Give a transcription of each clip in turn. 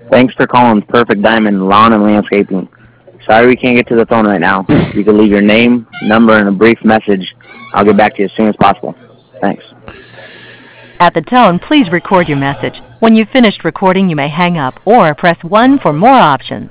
Thanks for calling Perfect Diamond Lawn and Landscaping. Sorry we can't get to the phone right now. You can leave your name, number, and a brief message. I'll get back to you as soon as possible. Thanks. At the tone, please record your message. When you've finished recording, you may hang up or press 1 for more options.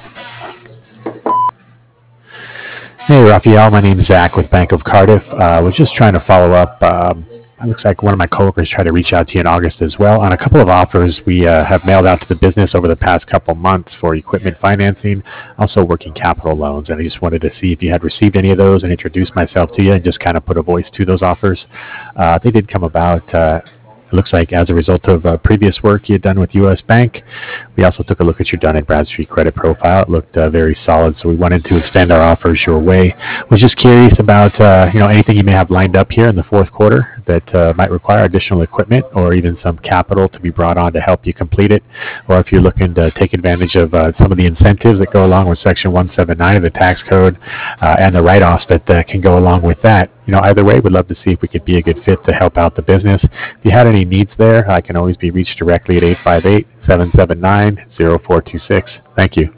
Hey, Raphael. My name is Zach with Bank of Cardiff. Was just trying to follow up. It looks like one of my coworkers tried to reach out to you in August as well on a couple of offers we have mailed out to the business over the past couple months for equipment financing, also working capital loans. And I just wanted to see if you had received any of those and introduce myself to you and just kind of put a voice to those offers. They did come about. It looks like as a result of previous work you had done with U.S. Bank. We also took a look at your Dun & Bradstreet credit profile. It looked very solid, so we wanted to extend our offers your way. Was just curious about anything you may have lined up here in the fourth quarter that might require additional equipment or even some capital to be brought on to help you complete it, or if you're looking to take advantage of some of the incentives that go along with Section 179 of the tax code and the write-offs that can go along with that. Either way, we'd love to see if we could be a good fit to help out the business. If you had any needs there, I can always be reached directly at 858-779-0426. Thank you.